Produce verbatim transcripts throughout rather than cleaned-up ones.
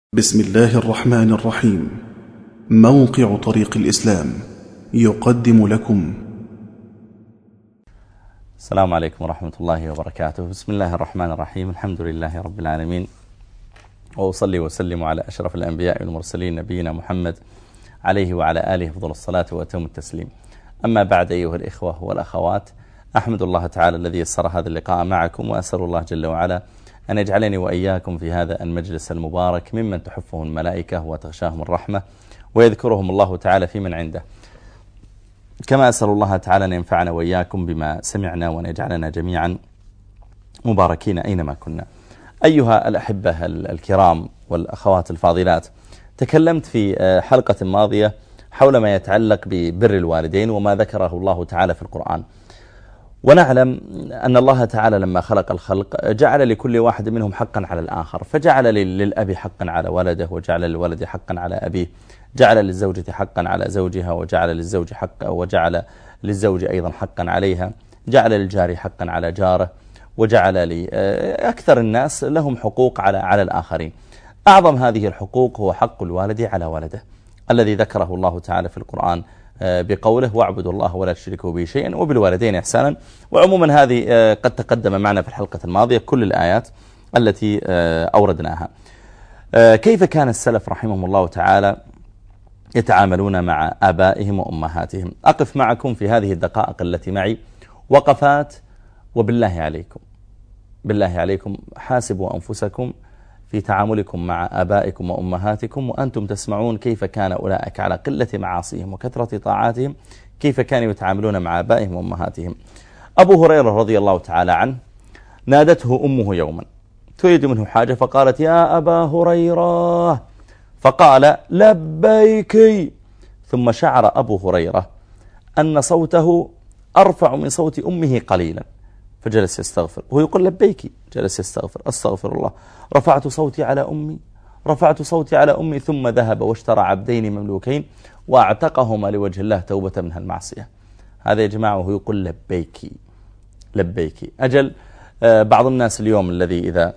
بسم الله الرحمن الرحيم. موقع طريق الإسلام يقدم لكم. السلام عليكم ورحمة الله وبركاته. بسم الله الرحمن الرحيم. الحمد لله رب العالمين، وأصلي وسلم على أشرف الأنبياء والمرسلين نبينا محمد عليه وعلى آله أفضل الصلاة وأتم التسليم. أما بعد، أيها الإخوة والأخوات، أحمد الله تعالى الذي يسر هذا اللقاء معكم، وأسأل الله جل وعلا أن يجعلني وإياكم في هذا المجلس المبارك ممن تحفه الملائكة وتغشاهم الرحمة ويذكرهم الله تعالى في من عنده. كما أسأل الله تعالى أن ينفعنا وإياكم بما سمعنا وأن يجعلنا جميعا مباركين أينما كنا. أيها الأحبة الكرام والأخوات الفاضلات، تكلمت في حلقة ماضية حول ما يتعلق ببر الوالدين وما ذكره الله تعالى في القرآن. ونعلم أن الله تعالى لما خلق الخلق جعل لكل واحد منهم حقا على الآخر، فجعل للأب حقا على ولده، وجعل للولد حقا على أبيه، جعل للزوجة حقا على زوجها، وجعل للزوج حقا وجعل للزوج أيضا حقا عليها، جعل للجار حقا على جاره، وجعل لأكثر الناس لهم حقوق على على الآخرين. أعظم هذه الحقوق هو حق الوالد على ولده الذي ذكره الله تعالى في القرآن بقوله: واعبدوا الله ولا تشركوا به شيئا وبالوالدين إحسانا. وعموما هذه قد تقدم معنا في الحلقة الماضية كل الآيات التي أوردناها. كيف كان السلف رحمهم الله تعالى يتعاملون مع آبائهم وأمهاتهم؟ أقف معكم في هذه الدقائق التي معي وقفات، وبالله عليكم بالله عليكم حاسبوا أنفسكم في تعاملكم مع آبائكم وأمهاتكم وأنتم تسمعون كيف كان أولئك على قلة معاصيهم وكثرة طاعاتهم، كيف كانوا يتعاملون مع آبائهم وأمهاتهم. أبو هريرة رضي الله تعالى عنه نادته أمه يوما تريد منه حاجة، فقالت: يا أبا هريرة، فقال: لبيك. ثم شعر أبو هريرة أن صوته أرفع من صوت أمه قليلا، فجلس يستغفر وهو يقول لبيك، جلس يستغفر: أستغفر الله، رفعت صوتي على أمي رفعت صوتي على أمي ثم ذهب واشترى عبدين مملوكين واعتقهما لوجه الله توبة من هالمعصية. هذا يا جماعة وهو يقول لبيك لبيك. أجل بعض الناس اليوم الذي إذا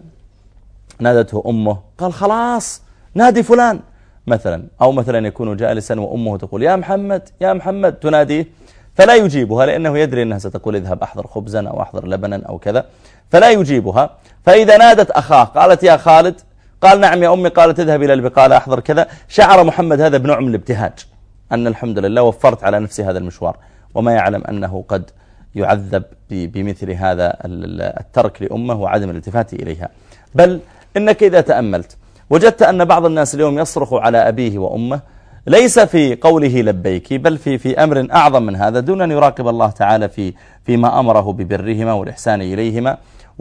نادته أمه قال خلاص نادي فلان مثلا، أو مثلا يكون جالسا وأمه تقول يا محمد يا محمد تناديه، فلا يجيبها لأنه يدري أنها ستقول اذهب أحضر خبزا أو أحضر لبنا أو كذا، فلا يجيبها. فإذا نادت أخاه قالت يا خالد، قال نعم يا أمي، قالت اذهب إلى البقالة أحضر كذا، شعر محمد هذا بنوع من الابتهاج أن الحمد لله وفرت على نفسي هذا المشوار، وما يعلم أنه قد يعذب بمثل هذا الترك لأمه وعدم الالتفات إليها. بل إنك إذا تأملت وجدت أن بعض الناس اليوم يصرخ على أبيه وأمه ليس في قوله لبيك، بل في في أمر أعظم من هذا، دون أن يراقب الله تعالى في فيما أمره ببرهما والإحسان إليهما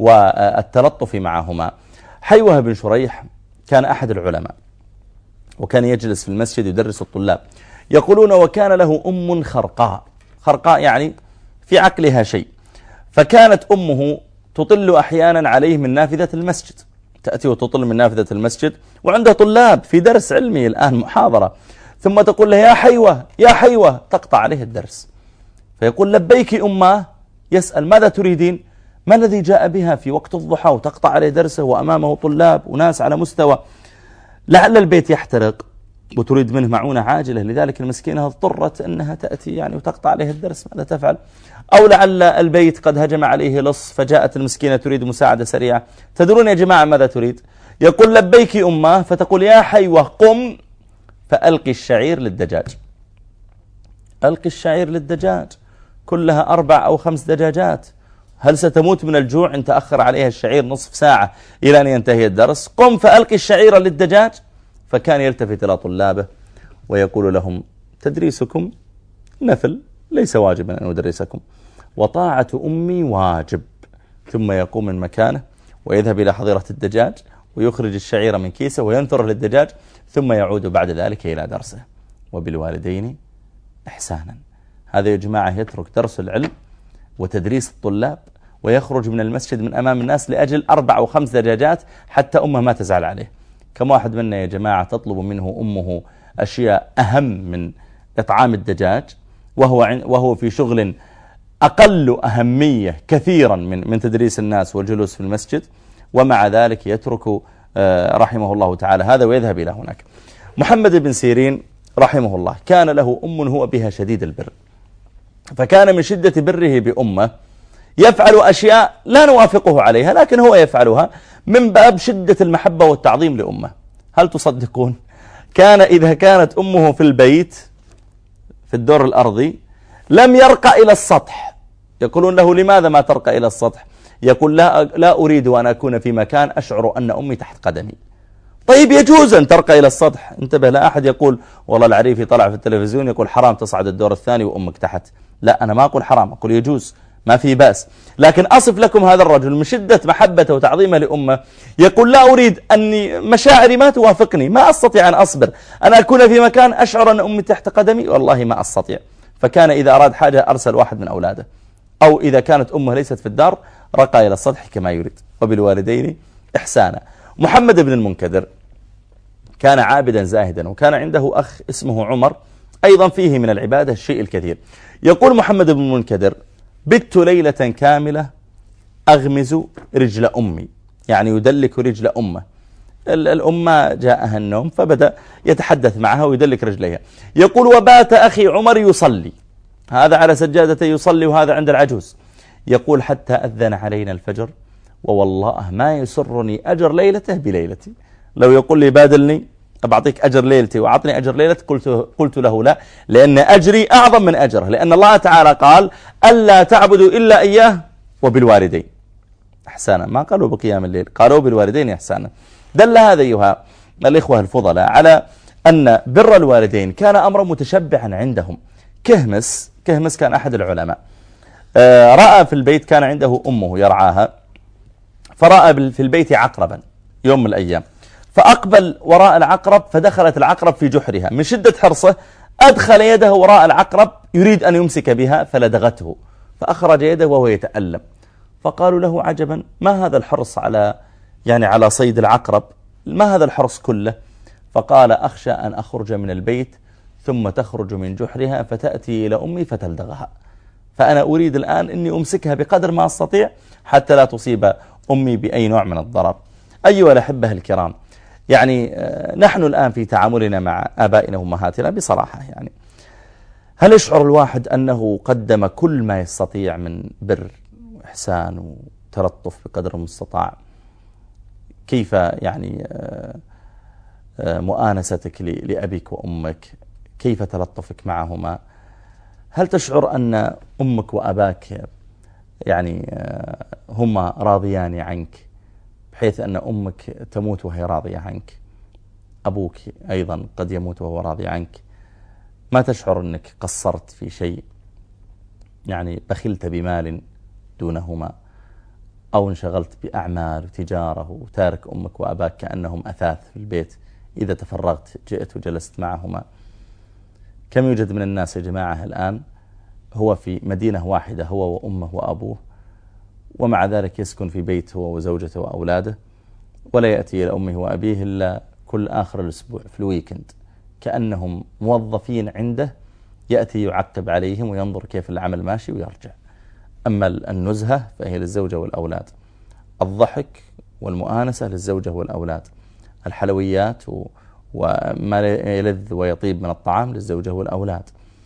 والتلطف معهما. حيوة بن شريح كان أحد العلماء، وكان يجلس في المسجد يدرس الطلاب. يقولون وكان له أم خرقاء، خرقاء يعني في عقلها شيء، فكانت أمه تطل أحيانا عليه من نافذة المسجد، تأتي وتطل من نافذة المسجد وعنده طلاب في درس علمي الآن محاضرة، ثم تقول له يا حيوة يا حيوة، تقطع عليه الدرس، فيقول لبيك أمه، يسأل ماذا تريدين؟ ما الذي جاء بها في وقت الضحى وتقطع عليه درسه وأمامه طلاب وناس على مستوى؟ لعل البيت يحترق وتريد منه معونة عاجلة، لذلك المسكينة اضطرت أنها تأتي يعني وتقطع عليه الدرس، ماذا تفعل؟ أو لعل البيت قد هجم عليه لص فجاءت المسكينة تريد مساعدة سريعة. تدرون يا جماعة ماذا تريد؟ يقول لبيك أمه، فتقول يا حيوة قم فألقي الشعير للدجاج. ألقي الشعير للدجاج، كلها أربع أو خمس دجاجات، هل ستموت من الجوع إن تأخر عليها الشعير نصف ساعة إلى أن ينتهي الدرس؟ قم فألقي الشعير للدجاج. فكان يلتفت إلى طلابه ويقول لهم تدريسكم نفل، ليس واجبا أن أدرسكم، وطاعة أمي واجب. ثم يقوم من مكانه ويذهب إلى حظيرة الدجاج ويخرج الشعير من كيسه وينثره للدجاج، ثم يعود بعد ذلك إلى درسه. وبالوالدين إحسانا. هذا يا جماعة يترك درس العلم وتدريس الطلاب ويخرج من المسجد من أمام الناس لأجل أربع أو خمس دجاجات حتى أمه ما تزعل عليه. كم واحد منا يا جماعة تطلب منه أمه أشياء أهم من إطعام الدجاج، وهو وهو في شغل أقل أهمية كثيرا من من تدريس الناس والجلوس في المسجد، ومع ذلك يترك رحمه الله تعالى هذا ويذهب إلى هناك. محمد بن سيرين رحمه الله كان له أم هو بها شديد البر، فكان من شدة بره بأمه يفعل أشياء لا نوافقه عليها، لكن هو يفعلها من باب شدة المحبة والتعظيم لأمه. هل تصدقون؟ كان إذا كانت أمه في البيت في الدور الأرضي لم يرقى إلى السطح. يقولون له لماذا ما ترقى إلى السطح؟ يقول لا, لا أريد أن أكون في مكان أشعر أن أمي تحت قدمي. طيب يجوز أن ترقى إلى السطح. انتبه، لا أحد يقول والله العريفي طلع في التلفزيون يقول حرام تصعد الدور الثاني وأمك تحت. لا، أنا ما أقول حرام، أقول يجوز، ما في بأس. لكن أصف لكم هذا الرجل من شدة محبته وتعظيمه لأمه يقول لا أريد أني مشاعري ما توافقني، ما أستطيع أن أصبر أنا أكون في مكان أشعر أن أمي تحت قدمي، والله ما أستطيع. فكان إذا أراد حاجة أرسل واحد من أولاده، أو إذا كانت أمه ليست في الدار رقى إلى السطح كما يريد. وبالوالدين إحسانا. محمد بن المنكدر كان عابدا زاهدا، وكان عنده أخ اسمه عمر أيضا فيه من العبادة الشيء الكثير. يقول محمد بن المنكدر بت ليلة كاملة أغمز رجل أمي، يعني يدلك رجل أمه. الأمة جاءها النوم فبدأ يتحدث معها ويدلك رجليها. يقول وبات أخي عمر يصلي، هذا على سجادته يصلي وهذا عند العجوز. يقول حتى أذن علينا الفجر، ووالله ما يسرني أجر ليلته بليلتي. لو يقول لي بادلني أبعطيك أجر ليلتي وأعطني أجر ليلتي قلت, قلت له لا، لأن أجري أعظم من أجره، لأن الله تعالى قال ألا تعبدوا إلا إياه وبالوالدين إحسانا. ما قالوا بقيام الليل، قالوا بالوالدين إحسانا. دل هذا أيها الإخوة الفضلاء على أن بر الوالدين كان أمرا متشبعا عندهم. كهمس كهمس كان أحد العلماء رأى في البيت، كان عنده أمه يرعاها، فرأى في البيت عقربا يوم من الأيام، فأقبل وراء العقرب فدخلت العقرب في جحرها. من شدة حرصه أدخل يده وراء العقرب يريد أن يمسك بها فلدغته، فأخرج يده وهو يتألم. فقالوا له عجبا، ما هذا الحرص على يعني على صيد العقرب، ما هذا الحرص كله؟ فقال أخشى أن أخرج من البيت ثم تخرج من جحرها فتأتي إلى أمي فتلدغها، فأنا أريد الآن أني أمسكها بقدر ما أستطيع حتى لا تصيب أمي بأي نوع من الضرر. أيها الأحبة الكرام، يعني نحن الآن في تعاملنا مع آبائنا وأمهاتنا بصراحة، يعني هل يشعر الواحد أنه قدم كل ما يستطيع من بر وإحسان وتلطف بقدر المستطاع؟ كيف يعني مؤانستك لأبيك وأمك، كيف تلطفك معهما؟ هل تشعر أن أمك وأباك يعني هما راضيان عنك، بحيث أن أمك تموت وهي راضية عنك، أبوك أيضا قد يموت وهو راضي عنك؟ ما تشعر أنك قصرت في شيء، يعني بخلت بمال دونهما، أو انشغلت بأعمال وتجارة وتارك أمك وأباك كأنهم أثاث في البيت، إذا تفرغت جئت وجلست معهما؟ كم يوجد من الناس يا جماعة الآن هو في مدينة واحدة هو وأمه وأبوه، ومع ذلك يسكن في بيت هو وزوجته وأولاده، ولا يأتي إلى أمه وأبيه إلا كل آخر الأسبوع في الويكند، كأنهم موظفين عنده، يأتي يعقب عليهم وينظر كيف العمل ماشي ويرجع. أما النزهة فهي للزوجة والأولاد، الضحك والمؤانسة للزوجة والأولاد، الحلويات وما يلذ ويطيب من الطعام للزوجة والأولاد،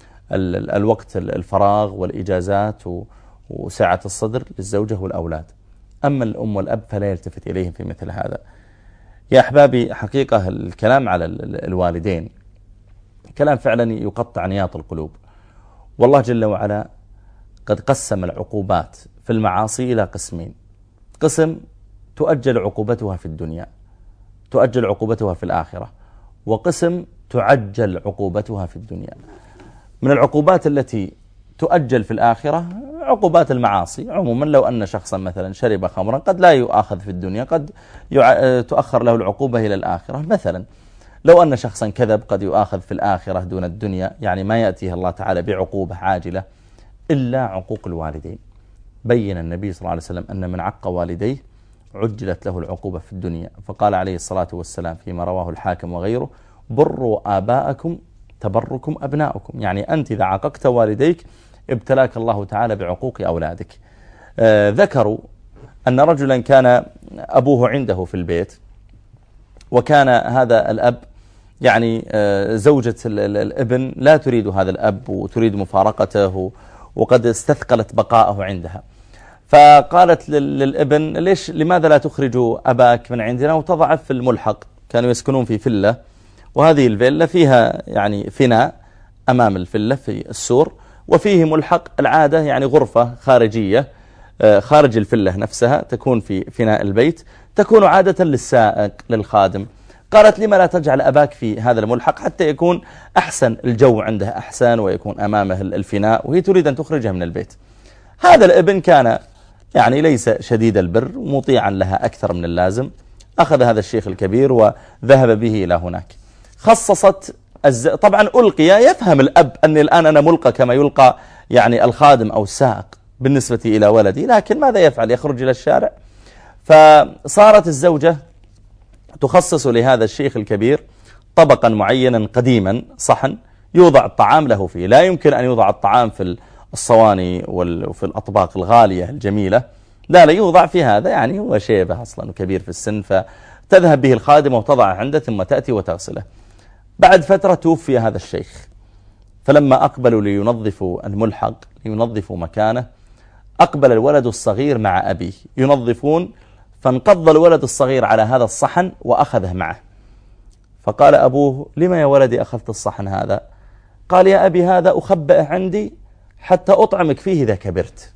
الوقت الفراغ والإجازات وسعة الصدر للزوجة والأولاد. أما الأم والأب فلا يلتفت إليهم في مثل هذا. يا أحبابي، حقيقة الكلام على الوالدين كلام فعلا يقطع نياط القلوب. والله جل وعلا قد قسم العقوبات في المعاصي إلى قسمين: قسم تؤجل عقوبتها في الدنيا، تؤجل عقوبتها في الآخرة، وقسم تعجل عقوبتها في الدنيا. من العقوبات التي تؤجل في الآخرة عقوبات المعاصي عموما. لو أن شخصا مثلا شرب خمرا قد لا يؤاخذ في الدنيا، قد تؤخر له العقوبة إلى الآخرة. مثلا لو أن شخصا كذب قد يؤاخذ في الآخرة دون الدنيا، يعني ما يأتيه الله تعالى بعقوبة عاجلة. إلا عقوق الوالدين، بين النبي صلى الله عليه وسلم أن من عق والديه عجلت له العقوبة في الدنيا، فقال عليه الصلاة والسلام فيما رواه الحاكم وغيره: بروا آباءكم تبركم أبناؤكم. يعني أنت إذا عققت والديك ابتلاك الله تعالى بعقوق أولادك. آه ذكروا أن رجلا كان أبوه عنده في البيت، وكان هذا الأب يعني زوجة الابن لا تريد هذا الأب وتريد مفارقته وقد استثقلت بقاءه عندها، فقالت للابن ليش لماذا لا تخرجوا أباك من عندنا وتضعه في الملحق. كانوا يسكنون في فيلا، وهذه الفيلا فيها يعني فناء أمام الفيلا في السور، وفيه ملحق العادة يعني غرفة خارجية خارج الفيلا نفسها تكون في فناء البيت، تكون عادة للسائق للخادم. قالت لما لا تجعل أباك في هذا الملحق حتى يكون أحسن، الجو عنده أحسن ويكون أمامه الفناء، وهي تريد أن تخرجه من البيت. هذا الابن كان يعني ليس شديد البر ومطيعا لها أكثر من اللازم. أخذ هذا الشيخ الكبير وذهب به إلى هناك. خصصت الز... طبعا ألقي، يفهم الأب أني الآن أنا ملقى كما يلقى يعني الخادم أو السائق بالنسبة إلى ولدي، لكن ماذا يفعل؟ يخرج إلى الشارع. فصارت الزوجة تخصص لهذا الشيخ الكبير طبقا معينا قديما، صحن يوضع الطعام له فيه. لا يمكن أن يوضع الطعام في الصواني وفي الأطباق الغالية الجميلة، لا لا يوضع في هذا، يعني هو شيبه أصلا وكبير في السن، فتذهب به الخادمة وتضعه عنده ثم تأتي وتغسله. بعد فترة توفي هذا الشيخ، فلما أقبلوا لينظفوا الملحق لينظفوا مكانه، أقبل الولد الصغير مع أبيه ينظفون، فانقض الولد الصغير على هذا الصحن وأخذه معه. فقال أبوه لما يا ولدي أخذت الصحن هذا؟ قال يا أبي هذا أخبئه عندي حتى أطعمك فيه إذا كبرت.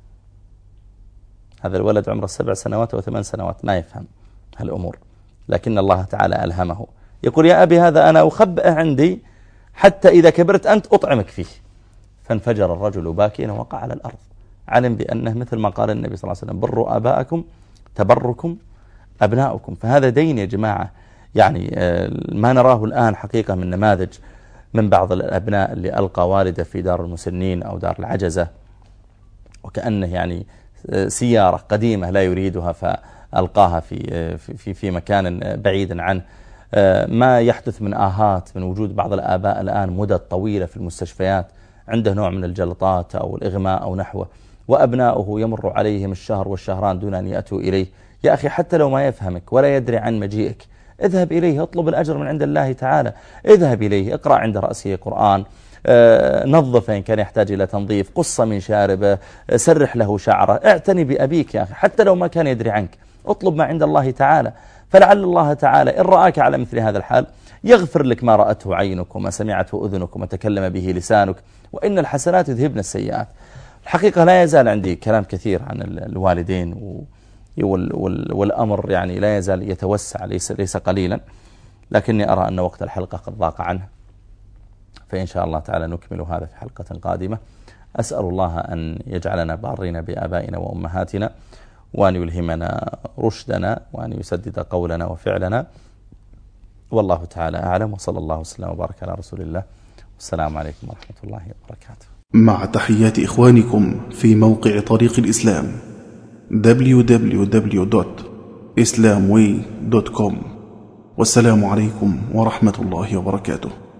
هذا الولد عمره سبع سنوات أو ثمان سنوات، ما يفهم هالأمور، لكن الله تعالى ألهمه. يقول يا أبي هذا أنا أخبئه عندي حتى إذا كبرت أنت أطعمك فيه. فانفجر الرجل باكيا ووقع على الأرض. علم بأنه مثل ما قال النبي صلى الله عليه وسلم بروا آباءكم تبركم أبناؤكم. فهذا دين يا جماعة، يعني ما نراه الآن حقيقة من نماذج من بعض الأبناء اللي ألقى والده في دار المسنين أو دار العجزة، وكأنه يعني سيارة قديمة لا يريدها فألقاها في في في مكان بعيد عنه. ما يحدث من آهات من وجود بعض الآباء الآن مدة طويلة في المستشفيات عنده نوع من الجلطات أو الإغماء أو نحوه، وأبناؤه يمر عليهم الشهر والشهران دون أن يأتوا إليه. يا أخي حتى لو ما يفهمك ولا يدري عن مجيئك، اذهب إليه، اطلب الأجر من عند الله تعالى. اذهب إليه، اقرأ عند رأسه قرآن، آه، نظفه إن كان يحتاج إلى تنظيف، قص من شاربه، سرح له شعره، اعتني بأبيك يا أخي حتى لو ما كان يدري عنك، اطلب ما عند الله تعالى. فلعل الله تعالى إن رآك على مثل هذا الحال يغفر لك ما رأته عينك وما سمعته أذنك وما تكلم به لسانك، وإن الحسنات يذهبن السيئات. الحقيقة لا يزال عندي كلام كثير عن الوالدين والأمر يعني لا يزال يتوسع ليس ليس قليلا، لكني أرى أن وقت الحلقة قد ضاق عنه، فإن شاء الله تعالى نكمل هذا في حلقة قادمة. أسأل الله أن يجعلنا بارين بآبائنا وأمهاتنا، وأن يلهمنا رشدنا، وأن يسدد قولنا وفعلنا، والله تعالى أعلم. وصلى الله وسلم وبارك على رسول الله، والسلام عليكم ورحمة الله وبركاته. مع تحيات إخوانكم في موقع طريق الإسلام دبليو دبليو دبليو دوت إسلام واي دوت كوم، والسلام عليكم ورحمة الله وبركاته.